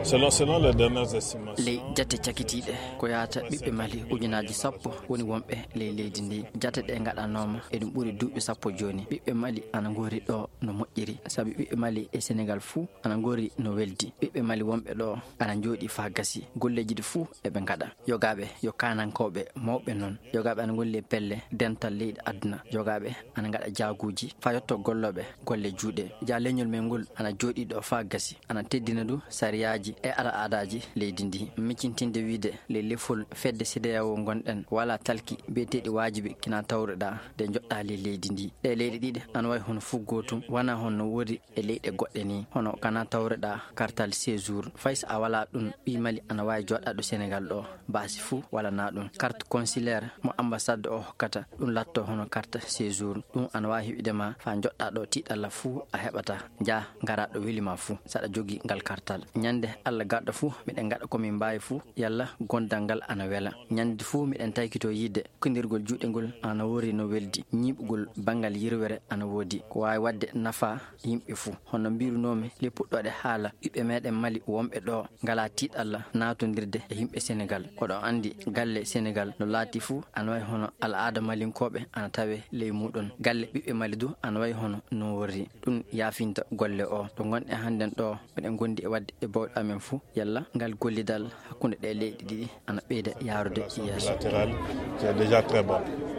Selon les dernières estimations, ley jatte cakitiɗe ko yata ɓiɓɓe Mali ujunaji 10 woni wonɓe ley leydi ndi. Jatte ɗe gaɗanoma e ɗum ɓuuri duuɓi 10 joni. ɓiɓɓe Mali ana gori ɗo no moƴƴiri, saabi ɓiɓɓe Mali e Sénégal fuu ana gori no weldi. ɓiɓɓe Mali wonɓe ɗo ana jooɗi fa gasi, golleji ɗi fuu eɓe gaɗa. Yogaɓe yo kanankoɓe mawɓe noon, yogaɓe ana golli e pelle dental leydi aduna, yogaɓe ana gaɗa jaaguji fa yetto golloɓe golle juuɗe. Ja leñol men ngol ana jooɗi ɗo fa gasi, ana teddina du sariyaji e ala aadaji leydi ndi. Miccintinde wiide le lefol fedde CEDEAO gonɗen wala talki beteɗi wajibi kina tawreɗa de joɗɗa le leydi ndi. ɗe leyɗe ɗiɗi ana wawi hono fuggotum wana hono wodi e leyɗe goɗɗe ni, hono kana tawreɗa kartal séjour. Faysa a wala ɗum ɓi Mali ana wawi joɗɗa ɗo Sénégal ɗo basi fuu wala na ɗum. Carte consulaire mo ambassade o hokkata ɗum latto hono carte séjour. ɗum ana wawi heɓidema fa joɗɗa ɗo tiɗalla fuu a heɓata ja gara ɗo welima fuu saɗa jogui ngal kartal. Ñande Allah gaɗɗo fuu miɗen gaɗa komin mbawi fuu yalla gondal ngal ana wela. Ñande fuu miɗen taykito yidde kondirgol juuɗe ngol ana wori no weldi, ñiɓugol bangal yirwere ana woodi ko wawi wadde nafa yimɓe fuu. Hono mbirunomi le puɗɗoɗe haala ɓiɓɓe meɗen Mali wonɓe ɗo ngala tiɗalla natodirde e yimɓe Sénégal. koɗo andi galle Sénégal no laati fuu ana wawi hono al'ada malinkoɓe ana tawe ley muɗon. Galle ɓiɓɓe Mali du ana wawi hono no worri. ɗum yafinta golle o to gonɗe hannden ɗo miɗen gondi e wadde e bawɗe amen fuu yalla ngal gollidal hakkunde ɗe leyɗe ɗiɗi ana ɓeyda yarude yeeso. C'est déjà très bon.